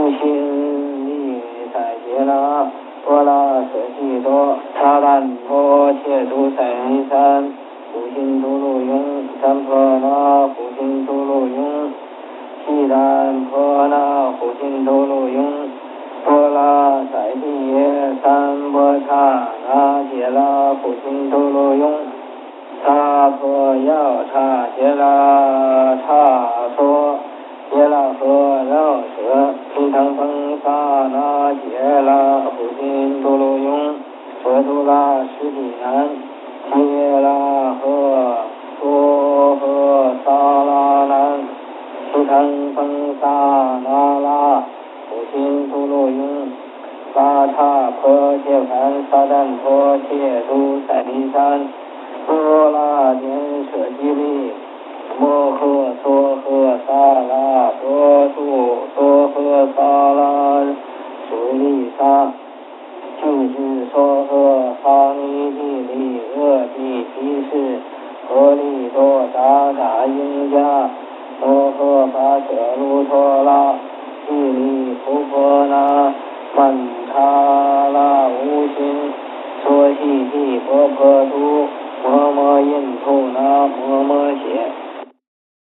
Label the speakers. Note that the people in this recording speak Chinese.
Speaker 1: 心力赛杰拉波拉舍悉多萨兰陀切图赛三普心图鲁雍三婆那普心图鲁雍悉丹婆那普心图鲁雍波拉赛地耶三波刹那杰拉普心图鲁雍萨婆要刹杰拉刹娑杰拉和绕舍毗腾风萨那杰拉普心图鲁雍舍图拉十地南杰拉和娑和萨拉南毗腾风萨那拉普心图鲁雍萨刹婆切盘萨旦婆切图赛利山波拉颠舍基利摩诃娑诃萨拉多素娑诃萨拉水利沙具智娑诃萨尼地利恶地提示合利多达达因加娑诃跋舍卢陀拉地利普婆那曼